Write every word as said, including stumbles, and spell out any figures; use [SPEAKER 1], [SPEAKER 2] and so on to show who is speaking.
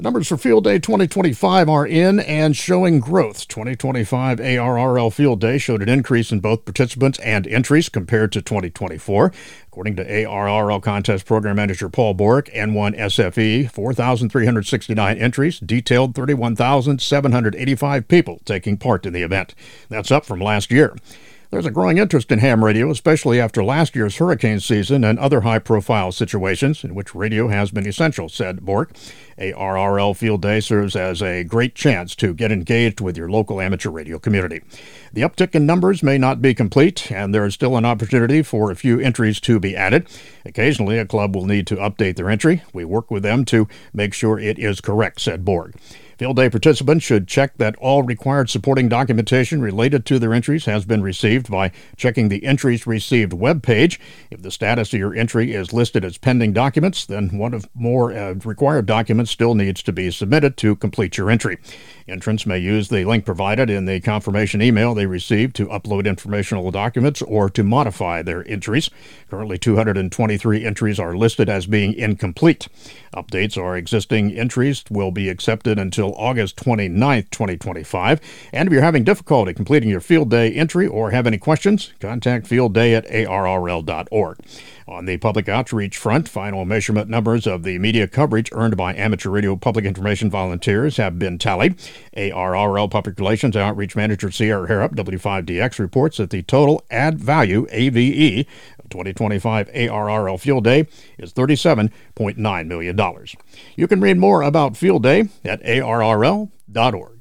[SPEAKER 1] Numbers for Field Day twenty twenty-five are in and showing growth. twenty twenty-five A R R L Field Day showed an increase in both participants and entries compared to twenty twenty-four. According to A R R L Contest Program Manager Paul Borick, N one S F E, four thousand three hundred sixty-nine entries detailed thirty-one thousand seven hundred eighty-five people taking part in the event. That's up from last year. There's a growing interest in ham radio, especially after last year's hurricane season and other high-profile situations in which radio has been essential, said Bork. A R R L Field Day serves as a great chance to get engaged with your local amateur radio community. The uptick in numbers may not be complete, and there is still an opportunity for a few entries to be added. Occasionally, a club will need to update their entry. We work with them to make sure it is correct, said Borg. Field Day participants should check that all required supporting documentation related to their entries has been received by checking the Entries Received webpage. If the status of your entry is listed as pending documents, then one of more uh, required documents still needs to be submitted to complete your entry. Entrants may use the link provided in the confirmation email they received to upload informational documents or to modify their entries. Currently, two hundred twenty-three entries are listed as being incomplete. Updates or existing entries will be accepted until August twenty-ninth, twenty twenty-five. And if you're having difficulty completing your Field Day entry or have any questions, contact fieldday at A R R L dot org. On the public outreach front, final measurement numbers of the media coverage earned by amateur radio public information volunteers have been tallied. A R R L Public Relations Outreach Manager Sierra Harrop, W five D X, reports that the total ad value, A V E, of twenty twenty-five A R R L Field Day is thirty-seven point nine million dollars. You can read more about Field Day at A R R L dot org.